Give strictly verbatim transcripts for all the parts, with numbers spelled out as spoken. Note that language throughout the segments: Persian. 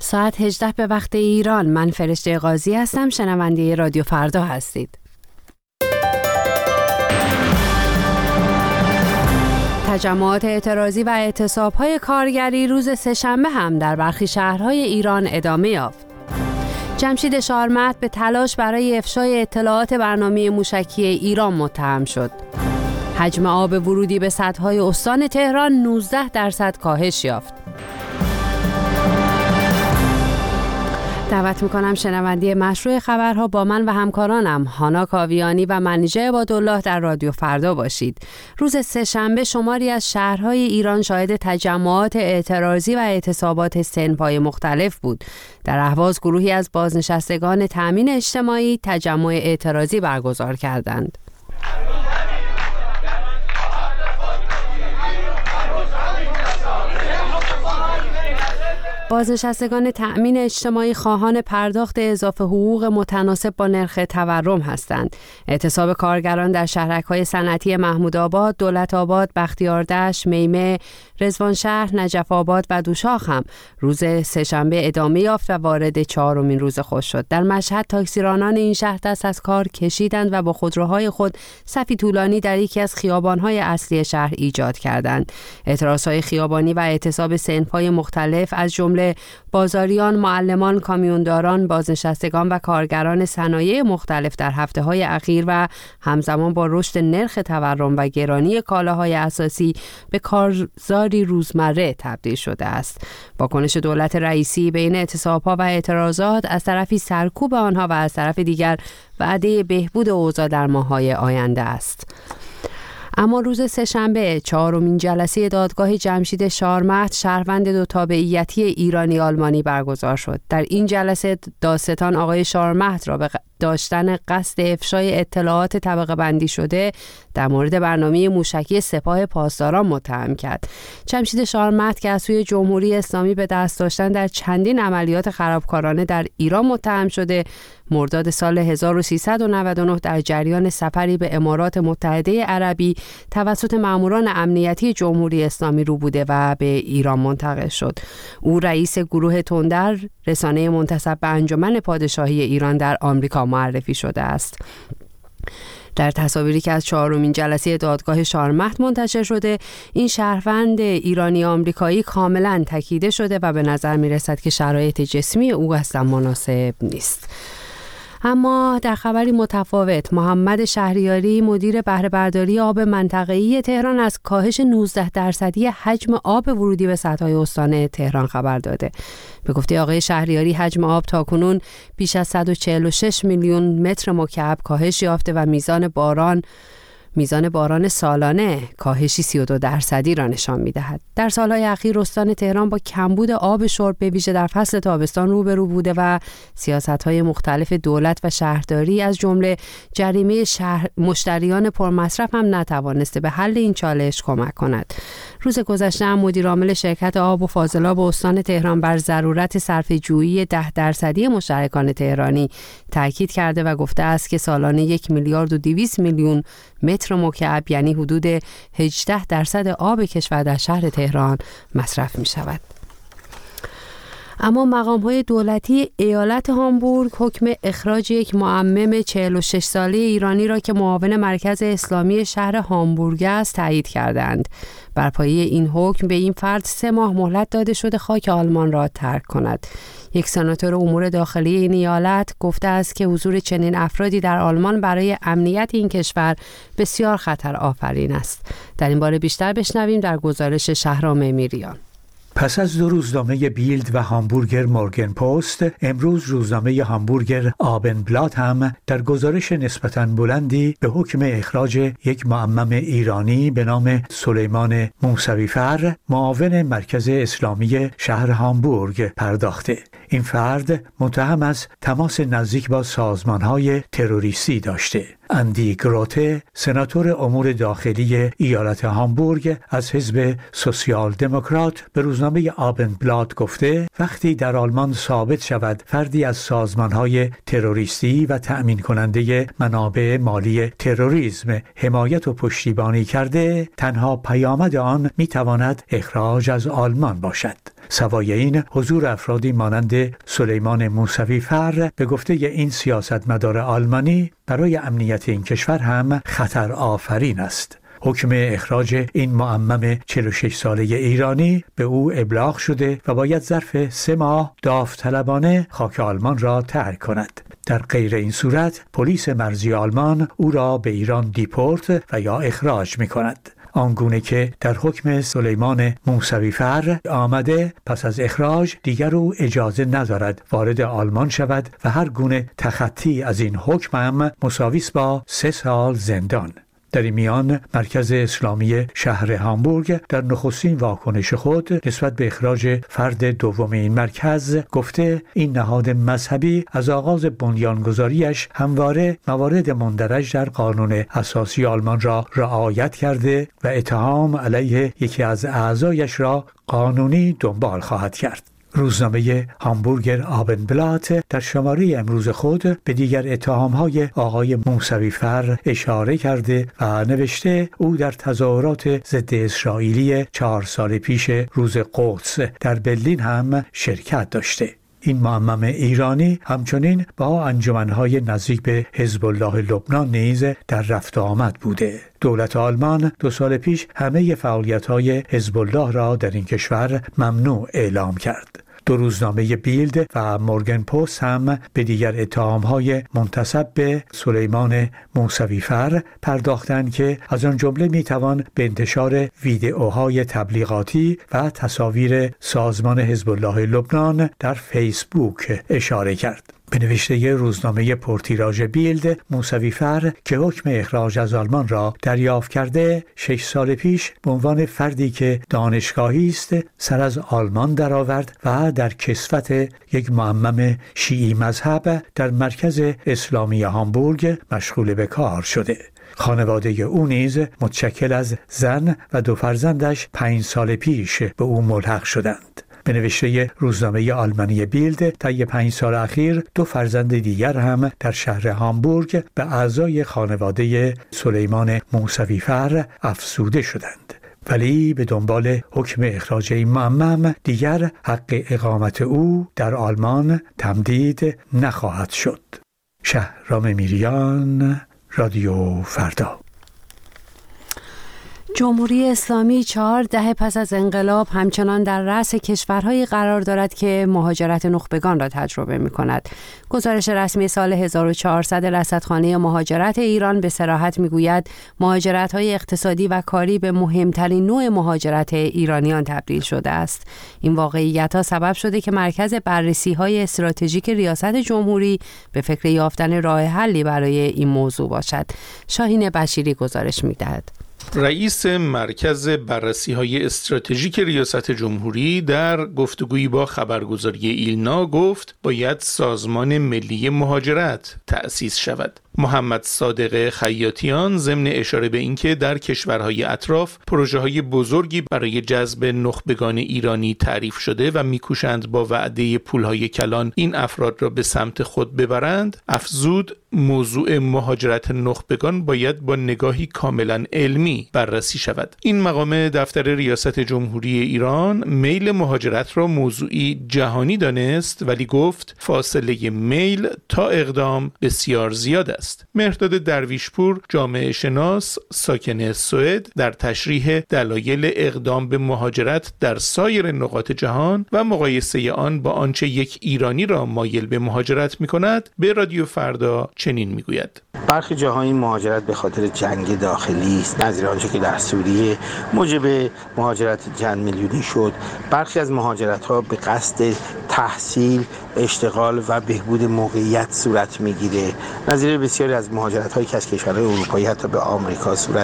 ساعت هجده به وقت ایران. من فرشته قاضی هستم. شنونده رادیو فردا هستید. تجمعات اعتراضی و اعتصاب‌های کارگری روز سه‌شنبه هم در برخی شهرهای ایران ادامه یافت. جمشید شارمهد به تلاش برای افشای اطلاعات برنامه موشکی ایران متهم شد. حجم آب ورودی به سدهای استان تهران نوزده درصد کاهش یافت. دعوت میکنم شنوندی مشروع خبرها با من و همکارانم هانا کاویانی و منیژه عبادالله در رادیو فردا باشید. روز سه‌شنبه شماری از شهرهای ایران شاهد تجمعات اعتراضی و اعتصابات صنف‌های مختلف بود. در اهواز گروهی از بازنشستگان تأمین اجتماعی تجمع اعتراضی برگزار کردند. بازنشستگان تأمین اجتماعی خواهان پرداخت اضافه حقوق متناسب با نرخ تورم هستند. اعتصاب کارگران در شهرک‌های صنعتی محمودآباد، دولت‌آباد، بختیاردشت، میمه، رضوانشهر، نجف آباد و دوشاخ هم روز سه‌شنبه ادامه یافت و وارد چهارمین روز خود شد. در مشهد تاکسیرانان این شهر دست از کار کشیدند و با خودروهای خود صفی طولانی در یکی از خیابان‌های اصلی شهر ایجاد کردند. اعتراض‌های خیابانی و اعتصاب صنف‌های مختلف از جمله بازاریان، معلمان، کامیونداران، بازنشستگان و کارگران صنایع مختلف در هفته‌های اخیر و همزمان با رشد نرخ تورم و گرانی کالاهای اساسی به کارزاری روزمره تبدیل شده است. واکنش دولت رئیسی بین اعتصاب‌ها و اعتراضات از طرفی سرکوب آنها و از طرف دیگر وعده بهبود اوضاع در ماه‌های آینده است. اما روز سه‌شنبه چهارمین جلسه دادگاه جمشید شارمهد شهروند دو تابعیتی ایرانی آلمانی برگزار شد. در این جلسه دادستان آقای شارمهد را به داشتن قصد افشای اطلاعات طبقه بندی شده در مورد برنامه موشکی سپاه پاسداران متهم کرد. جمشید شارمهد که از سوی جمهوری اسلامی به دست داشتن در چندین عملیات خرابکارانه در ایران متهم شده، مرداد سال هزار و سیصد و نود و نه در جریان سفری به امارات متحده عربی توسط ماموران امنیتی جمهوری اسلامی رو بوده و به ایران منتقل شد. او رئیس گروه تندر، رسانه منتسب به انجمن پادشاهی ایران در آمریکا معرفی شده است. در تصاویری که از چهارمین جلسه دادگاه شارمهد منتشر شده، این شهروند ایرانی آمریکایی کاملا تکیده شده و به نظر می رسد که شرایط جسمی او اصلا مناسب نیست. اما در خبری متفاوت، محمد شهریاری مدیر بهره برداری آب منطقه‌ای تهران از کاهش نوزده درصدی حجم آب ورودی به سدهای استان تهران خبر داده. به گفته آقای شهریاری حجم آب تاکنون بیش از صد و چهل و شش میلیون متر مکعب کاهش یافته و میزان باران میزان باران سالانه کاهشی سی و دو درصدی را نشان می‌دهد. در سالهای اخیر استان تهران با کمبود آب شرب به ویژه در فصل تابستان روبرو بوده و سیاست‌های مختلف دولت و شهرداری از جمله جریمه شهر مشتریان پرمصرف هم نتوانسته به حل این چالش کمک کند. روز گذشته هم مدیر عامل شرکت آب و فاضلاب استان تهران بر ضرورت صرفه‌جویی ده درصدی مشترکان تهرانی تاکید کرده و گفته است که سالانه یک میلیارد و دویست میلیون متر مکعب یعنی حدود هجده درصد آب کشور در شهر تهران مصرف می شود. اما مقام‌های دولتی ایالت هامبورگ حکم اخراج یک معمم چهل و شش ساله ایرانی را که معاون مرکز اسلامی شهر هامبورگ است تایید کردند. بر پایه این حکم به این فرد سه ماه مهلت داده شده خاک آلمان را ترک کند. یک سناتور امور داخلی این ایالت گفته است که حضور چنین افرادی در آلمان برای امنیت این کشور بسیار خطر آفرین است. در این باره بیشتر بشنویم در گزارش شهرام امیریان. پس از دو روزنامه بیلد و هامبورگر مورگن پست، امروز روزنامه هامبورگر آبنبلات هم در گزارش نسبتاً بلندی به حکم اخراج یک معمم ایرانی به نام سلیمان موسوی‌فر، معاون مرکز اسلامی شهر هامبورگ پرداخته. این فرد متهم از تماس نزدیک با سازمان‌های تروریستی داشته. اندی گروته، سناتور امور داخلی ایالت هامبورگ از حزب سوسیال دموکرات، به روزنامه آبندبلات گفته وقتی در آلمان ثابت شود فردی از سازمان‌های تروریستی و تأمین کننده منابع مالی تروریسم حمایت و پشتیبانی کرده، تنها پیامد آن میتواند اخراج از آلمان باشد. سوای این، حضور افرادی مانند سلیمان موسوی فر به گفته این سیاستمدار آلمانی برای امنیت این کشور هم خطر آفرین است. حکم اخراج این معمم چهل و شش ساله ایرانی به او ابلاغ شده و باید ظرف سه ماه داوطلبانه خاک آلمان را ترک کند. در غیر این صورت پلیس مرزی آلمان او را به ایران دیپورت و یا اخراج می کند. آنگونه که در حکم سلیمان موسوی فر آمده، پس از اخراج دیگر او اجازه ندارد وارد آلمان شود و هر گونه تخطی از این حکم هم مساوی است با سه سال زندان. در این میان مرکز اسلامی شهر هامبورگ در نخستین واکنش خود نسبت به اخراج فرد دوم این مرکز گفته این نهاد مذهبی از آغاز بنیانگذاریش همواره موارد مندرج در قانون اساسی آلمان را رعایت کرده و اتهام علیه یکی از اعضایش را قانونی دنبال خواهد کرد. روزنامه هامبورگر آبندبلات در شماره امروز خود به دیگر اتهام‌های آقای موسوی فر اشاره کرده و نوشته او در تظاهرات ضد اسرائیلی چهار سال پیش روز قدس در برلین هم شرکت داشته. این معمم ایرانی همچنین با انجمن‌های نزدیک به حزب الله لبنان نیز در رفت و آمد بوده. دولت آلمان دو سال پیش همه فعالیت‌های حزب الله را در این کشور ممنوع اعلام کرد. دو روزنامه بیلد و مورگن پست هم به دیگر اتهام‌های منتسب به سلیمان موسوی فر پرداختند که از آن جمله میتوان به انتشار ویدئوهای تبلیغاتی و تصاویر سازمان حزب الله لبنان در فیسبوک اشاره کرد. به نوشته روزنامه پرتیراژ بیلد، موسوی فر که حکم اخراج از آلمان را دریافت کرده، شش سال پیش به عنوان فردی که دانشگاهی است سر از آلمان درآورد و در کسوت یک معمم شیعی مذهب در مرکز اسلامی هامبورگ مشغول به کار شده. خانواده او نیز متشکل از زن و دو فرزندش پنج سال پیش به او ملحق شدند. به نوشته روزنامه آلمانی بیلد، طی پنج سال اخیر دو فرزند دیگر هم در شهر هامبورگ به اعضای خانواده سلیمان موسوی فر افزوده شدند. ولی به دنبال حکم اخراج این معمم دیگر حق اقامت او در آلمان تمدید نخواهد شد. شهرام میریان، رادیو فردا. جمهوری اسلامی چهار دهه پس از انقلاب همچنان در رأس کشورهایی قرار دارد که مهاجرت نخبگان را تجربه می کند. گزارش رسمی سال هزار و چهارصد رصدخانه مهاجرت ایران به صراحت می گوید مهاجرت‌های اقتصادی و کاری به مهمترین نوع مهاجرت ایرانیان تبدیل شده است. این واقعیت‌ها سبب شده که مرکز بررسی‌های استراتژیک ریاست جمهوری به فکر یافتن راه حلی برای این موضوع باشد. شاهین بشیری گزارش می‌دهد. رئیس مرکز بررسی‌های استراتژیک ریاست جمهوری در گفتگویی با خبرگزاری ایلنا گفت باید سازمان ملی مهاجرت تأسیس شود. محمد صادق خیاطیان ضمن اشاره به اینکه در کشورهای اطراف پروژه‌های بزرگی برای جذب نخبگان ایرانی تعریف شده و میکوشند با وعده پولهای کلان این افراد را به سمت خود ببرند، افزود موضوع مهاجرت نخبگان باید با نگاهی کاملا علمی بررسی شود. این مقام دفتر ریاست جمهوری ایران میل مهاجرت را موضوعی جهانی دانست، ولی گفت فاصله میل تا اقدام بسیار زیاد است. مهرداد درویشپور، جامعه شناس ساکن سوئد، در تشریح دلایل اقدام به مهاجرت در سایر نقاط جهان و مقایسه آن با آنچه یک ایرانی را مایل به مهاجرت می‌کند به رادیو فردا چنین می‌گوید: برخی جاهای مهاجرت به خاطر جنگ داخلی است، نظیر آنچه که در سوریه موجب مهاجرت چند میلیونی شد. برخی از مهاجرت‌ها به قصد تحصیل، اشتغال و بهبود موقعیت صورت می‌گیره. نظیر بسیاری از مهاجرت‌هایی که از کشورهای اروپایی حتی به آمریکا صورت می‌گیره.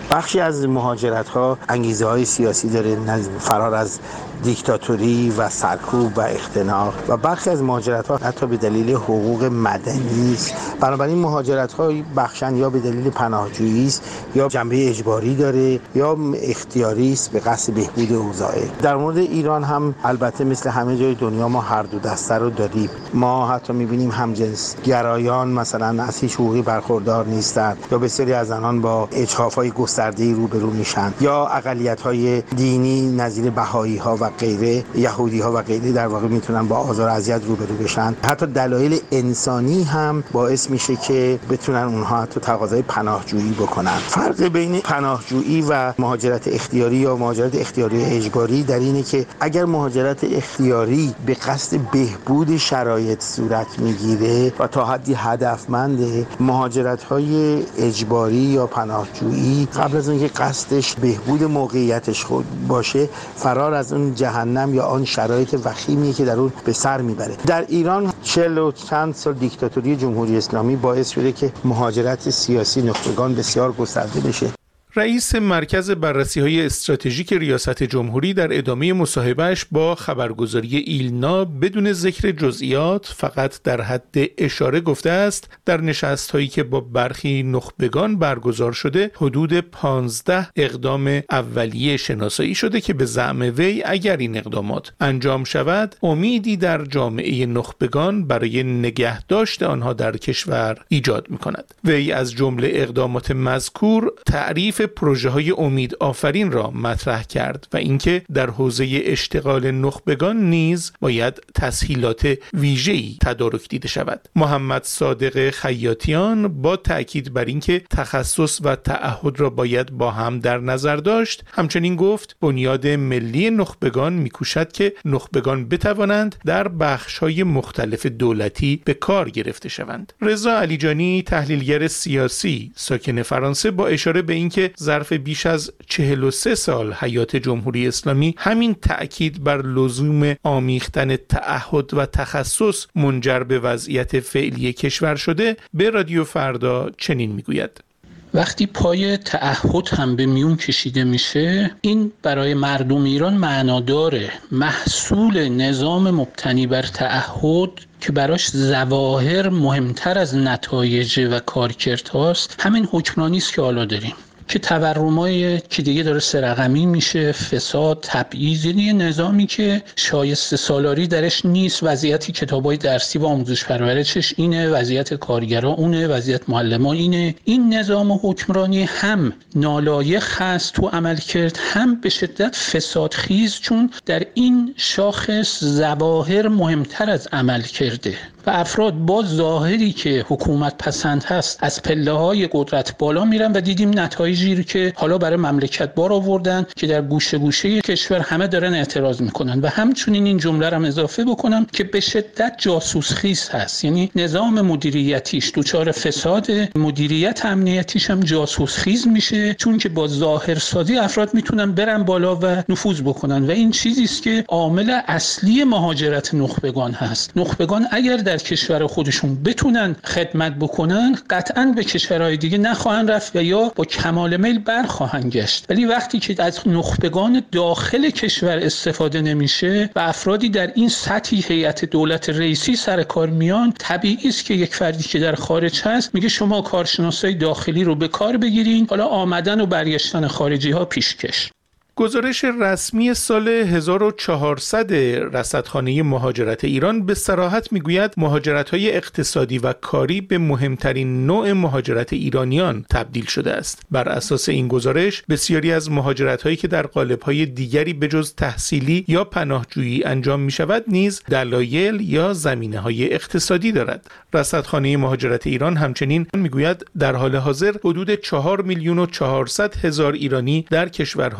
بخشی از مهاجرت ها انگیزه های سیاسی داره، فرار از دیکتاتوری و سرکوب و اختناق، و برخی از مهاجرت ها حتی به دلیل حقوق مدنی است. بنابراین مهاجرت ها بخشن یا به دلیل پناهجویی است، یا جنبه اجباری داره، یا اختیاری است به قصد بهبود اوضاع. در مورد ایران هم البته مثل همه جای دنیا ما هر دو دسته رو داریم. ما حتی می‌بینیم همجنس گرایان مثلا از هیچ حقوقی برخوردار نیستند، یا بسیاری از آنان با اجحاف‌های گسترده‌ای روبرو میشن، یا اقلیت‌های دینی نظیر بهائی‌ها و غیره، یهودی‌ها و غیره در واقع میتونن با آزار و اذیت روبرو بشن. حتی دلایل انسانی هم باعث میشه که بتونن اونها حتی تقاضای پناهجویی بکنن. فرق بین پناهجویی و مهاجرت اختیاری یا مهاجرت اختیاری اجباری در اینه که اگر مهاجرت اختیاری به قصد بهبود شرایط صورت میگیره و تا حدی هدفمنده، مهاجرت‌های اجباری یا پناهجویی قبل از اینکه قصدش بهبود موقعیتش خود باشه، فرار از اون جهنم یا آن شرایط وخیمی که در اون به سر میبره. در ایران چهل و چند سال دیکتاتوری جمهوری اسلامی باعث شده که مهاجرت سیاسی نخبگان بسیار گسترده بشه. رئیس مرکز بررسی‌های استراتژیک ریاست جمهوری در ادامه مصاحبهش با خبرگزاری ایلنا بدون ذکر جزئیات فقط در حد اشاره گفته است در نشست‌هایی که با برخی نخبگان برگزار شده حدود پانزده اقدام اولیه شناسایی شده که به زعم وی اگر این اقدامات انجام شود امیدی در جامعه نخبگان برای نگهداشت آنها در کشور ایجاد می‌کند. وی از جمله اقدامات مذکور تعریف پروژه های امید آفرین را مطرح کرد و اینکه در حوزه اشتغال نخبگان نیز باید تسهیلات ویژه‌ای تدارک دیده شود. محمد صادق خیاطیان با تأکید بر اینکه تخصص و تعهد را باید با هم در نظر داشت، همچنین گفت بنیاد ملی نخبگان می‌کوشد که نخبگان بتوانند در بخش‌های مختلف دولتی به کار گرفته شوند. رضا علیجانی تحلیلگر سیاسی ساکن فرانسه با اشاره به اینکه ظرف بیش از چهل و سه سال حیات جمهوری اسلامی همین تأکید بر لزوم آمیختن تعهد و تخصص منجر به وضعیت فعلی کشور شده، به رادیو فردا چنین میگوید: وقتی پای تعهد هم به میون کشیده میشه، این برای مردم ایران معنا داره. محصول نظام مبتنی بر تعهد که براش ظواهر مهمتر از نتایج و کارکردهاست، همین حکمرانی است که حالا داریم که تورمای که دیگه داره سه رقمی میشه، فساد، تبعیض، یعنی نظامی که شایسته سالاری درش نیست. وضعیتی کتابای درسی و آموزش پرورشش اینه، وضعیت کارگرا اونه، وضعیت معلمان اینه. این نظام حکمرانی هم نالایق هست تو عمل کرد، هم به شدت فسادخیز، چون در این شاخص ظواهر مهمتر از عمل کرده و افراد با ظاهری که حکومت پسند هست از پله‌های قدرت بالا میرن و دیدیم نتایجی رو که حالا برای مملکت بار آوردن که در گوشه گوشه کشور همه دارن اعتراض میکنن. و همچنین این جمله رو هم اضافه بکنم که به شدت جاسوس خیز هست، یعنی نظام مدیریتیش دچار فساد، مدیریت امنیتیش هم جاسوس خیز میشه، چون که با ظاهرسازی افراد میتونن برن بالا و نفوذ بکنن و این چیزی است که عامل اصلی مهاجرت نخبگان هست. نخبگان اگر در کشور خودشون بتونن خدمت بکنن، قطعاً به کشورهای دیگه نخواهند رفت و یا با کمال میل برخواهند گشت. ولی وقتی که از نخبگان داخل کشور استفاده نمیشه و افرادی در این سطحی هیئت دولت رئیسی سر کار میان، طبیعی است که یک فردی که در خارج هست میگه شما کارشناسای داخلی رو به کار بگیرین، حالا آمدن و برگشتن خارجی ها پیشکش. گزارش رسمی سال هزار و چهارصد رصدخانه مهاجرت ایران به صراحت میگوید مهاجرت‌های اقتصادی و کاری به مهمترین نوع مهاجرت ایرانیان تبدیل شده است. بر اساس این گزارش بسیاری از مهاجرت‌هایی که در قالب‌های دیگری بجز تحصیلی یا پناهجویی انجام می‌شود نیز دلایل یا زمینه‌های اقتصادی دارد. رصدخانه مهاجرت ایران همچنین میگوید در حال حاضر حدود چهار میلیون و چهارصد هزار ایرانی در کشورهای مختلف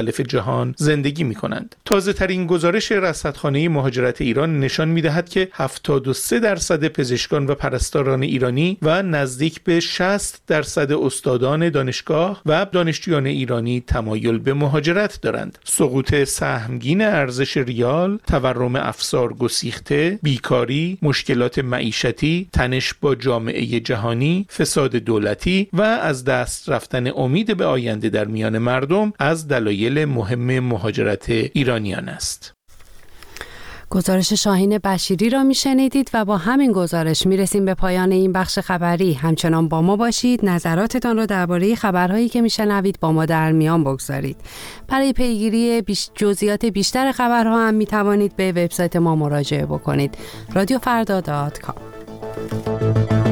مختلف جهان زندگی می‌کنند. تازه‌ترین گزارش رصدخانه مهاجرت ایران نشان می‌دهد که هفتاد و سه درصد پزشکان و پرستاران ایرانی و نزدیک به شصت درصد استادان دانشگاه و دانشجویان ایرانی تمایل به مهاجرت دارند. سقوط سهمگین ارزش ریال، تورم افسار گسیخته، بیکاری، مشکلات معیشتی، تنش با جامعه جهانی، فساد دولتی و از دست رفتن امید به آینده در میان مردم از دلایل مهم مهاجرت ایرانیان است. گزارش شاهین بشیری را میشنیدید و با همین گزارش میرسیم به پایان این بخش خبری. همچنان با ما باشید، نظراتتان را درباره خبرهایی که میشنوید با ما در میان بگذارید. برای پیگیری بیش جزئیات بیشتر خبرها هم میتوانید به وبسایت ما مراجعه بکنید رادیو فردا دات کام.